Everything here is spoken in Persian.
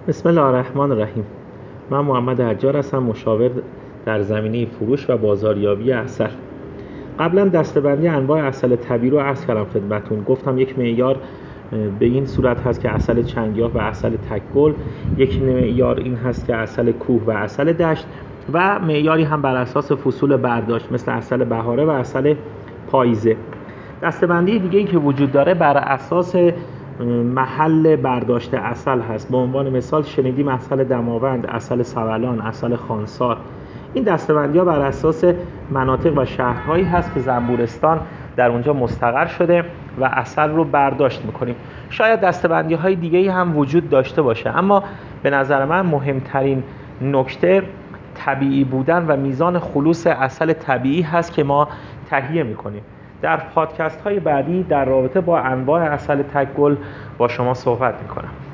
بسم الله الرحمن الرحیم. من محمد حجار هستم، مشاور در زمینه فروش و بازاریابی عسل. قبلا دسته‌بندی انواع عسل طبیعی رو عرض کردم خدمتتون. گفتم یک معیار به این صورت هست که عسل چنگیاه و عسل تک‌گل، یک معیار این هست که عسل کوه و عسل دشت، و معیاری هم بر اساس فصول برداشت مثل عسل بهاره و عسل پاییزه. دسته‌بندی دیگه‌ای که وجود داره بر اساس محل برداشت عسل هست. به عنوان مثال شنیدیم عسل دماوند، عسل سبلان، عسل خانسار. این دسته‌بندی‌ها بر اساس مناطق و شهرهایی هست که زنبورستان در اونجا مستقر شده و عسل رو برداشت می‌کنیم. شاید دسته‌بندی‌های دیگه‌ای هم وجود داشته باشه، اما به نظر من مهمترین نکته طبیعی بودن و میزان خلوص عسل طبیعی هست که ما تهیه می‌کنیم. در پادکست های بعدی در رابطه با انواع عسل تک‌گل با شما صحبت می‌کنم.